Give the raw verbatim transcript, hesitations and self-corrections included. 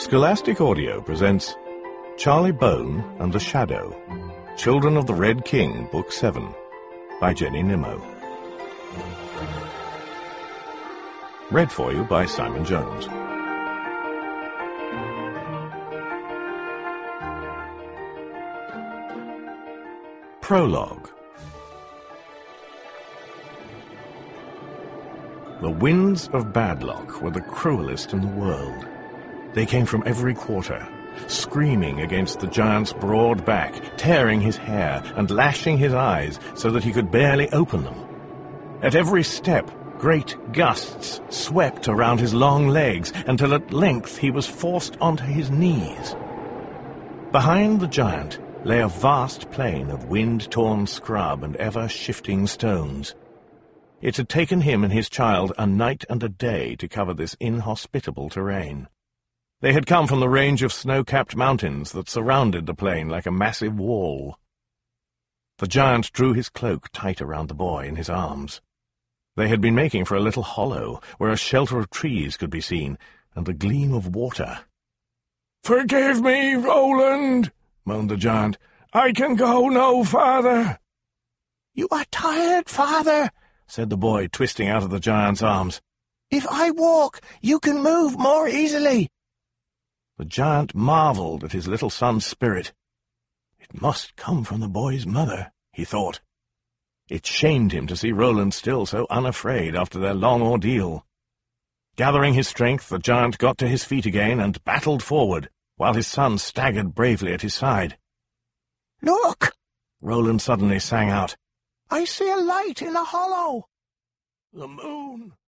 Scholastic Audio presents Charlie Bone and the Shadow, Children of the Red King, Book seven, by Jenny Nimmo. Read for you by Simon Jones. Prologue. The winds of Badlock were the cruelest in the world. They came from every quarter, screaming against the giant's broad back, tearing his hair and lashing his eyes so that he could barely open them. At every step, great gusts swept around his long legs until at length he was forced onto his knees. Behind the giant lay a vast plain of wind-torn scrub and ever-shifting stones. It had taken him and his child a night and a day to cover this inhospitable terrain. They had come from the range of snow-capped mountains that surrounded the plain like a massive wall. The giant drew his cloak tight around the boy in his arms. They had been making for a little hollow where a shelter of trees could be seen, and the gleam of water. "Forgive me, Roland," moaned the giant. "I can go no farther." "You are tired, father," said the boy, twisting out of the giant's arms. "If I walk, you can move more easily." The giant marveled at his little son's spirit. It must come from the boy's mother, he thought. It shamed him to see Roland still so unafraid after their long ordeal. Gathering his strength, the giant got to his feet again and battled forward, while his son staggered bravely at his side. "Look!" Roland suddenly sang out. "I see a light in a hollow." "The moon,"